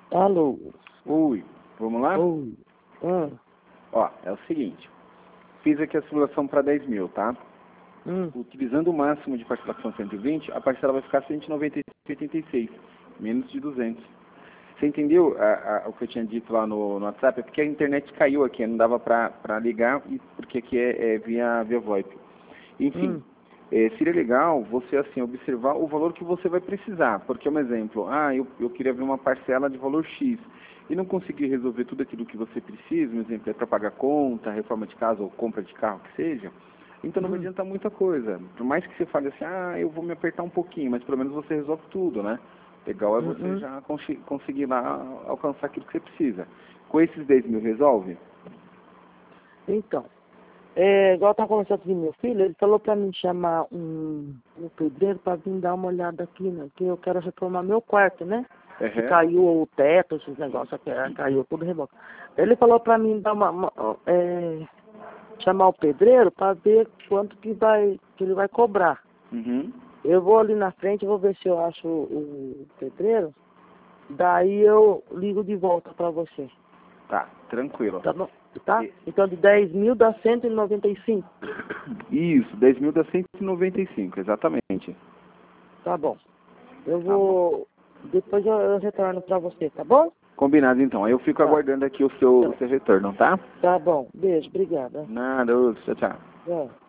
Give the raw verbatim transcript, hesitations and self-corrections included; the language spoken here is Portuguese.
Alô? Oi, vamos lá? Oi. Ah. Ó, é o seguinte. Fiz aqui a simulação para dez mil, tá? Hum. Utilizando o máximo de participação cento e vinte, a parcela vai ficar cento e noventa e cinco vírgula oitenta e seis, menos de duzentos. Você entendeu a, a, o que eu tinha dito lá no, no WhatsApp? É porque a internet caiu aqui, não dava para ligar, e porque aqui é, é via, via VoIP. Enfim, Hum. é, seria legal você assim observar o valor que você vai precisar. Porque, um exemplo, ah, eu, eu queria ver uma parcela de valor X e não consegui resolver tudo aquilo que você precisa, um exemplo é para pagar conta, reforma de casa ou compra de carro, que seja. Então não vai Hum. adianta muita coisa. Por mais que você fale assim, ah, eu vou me apertar um pouquinho, mas pelo menos você resolve tudo, né? Legal é Hum. você Hum. já cons conseguir lá alcançar aquilo que você precisa. Com esses dez mil resolve? Então, é, igual eu tava conversando com meu filho, ele falou pra mim chamar um, um pedreiro pra vir dar uma olhada aqui, né? Que eu quero reformar meu quarto, né? Que Uhum. caiu o teto, esses negócios aqui, é, caiu tudo reboco. Ele falou pra mim dar uma, uma é, chamar o pedreiro pra ver quanto que vai, que ele vai cobrar. Uhum. Eu vou ali na frente, vou ver se eu acho o, o pedreiro, daí eu ligo de volta pra você. Tá, tranquilo. Tá bom? Tá? E- Então de dez mil dá cento e noventa e cinco. Isso, dez mil dá cento e noventa e cinco, exatamente. Tá bom. Eu Tá bom. vou. Depois eu, eu retorno pra você, tá bom? Combinado então. Aí eu fico Tá. aguardando aqui o seu, o Então, seu retorno, tá? tá bom. Beijo, obrigada. Nada, ô, tchau, tchau. Tchau.